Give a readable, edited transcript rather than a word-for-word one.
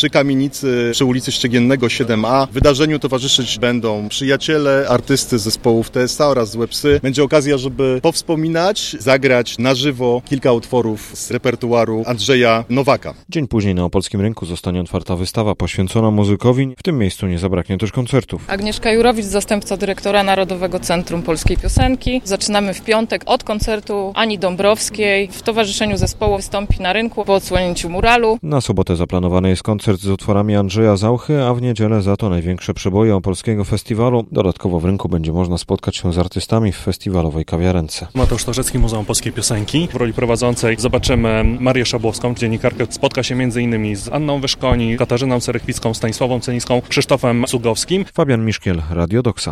przy kamienicy przy ulicy Ściegiennego 7A. Wydarzeniu towarzyszyć będą przyjaciele, artysty zespołów TSA oraz Złe Psy. Będzie okazja, żeby powspominać, zagrać na żywo kilka utworów z repertuaru Andrzeja Nowaka. Dzień później na Opolskim Rynku zostanie otwarta wystawa poświęcona muzykowi. W tym miejscu nie zabraknie też koncertów. Agnieszka Jurowicz, zastępca dyrektora Narodowego Centrum Polskiej Piosenki. Zaczynamy w piątek od koncertu Ani Dąbrowskiej. W towarzyszeniu zespołu wystąpi na rynku po odsłonięciu muralu. Na sobotę zaplanowany jest koncert z utworami Andrzeja Zauchy, a w niedzielę za to największe przeboje Opolskiego Festiwalu. Dodatkowo w rynku będzie można spotkać się z artystami w festiwalowej kawiarence. Mateusz Starzecki, Muzeum Polskiej Piosenki. W roli prowadzącej zobaczymy Marię Szabłowską, dziennikarkę. Spotka się m.in. z Anną Wyszkoni, Katarzyną Cerekwicką, Stanisławą Ceniską, Krzysztofem Cugowskim. Fabian Miszkiel, Radio Doksa.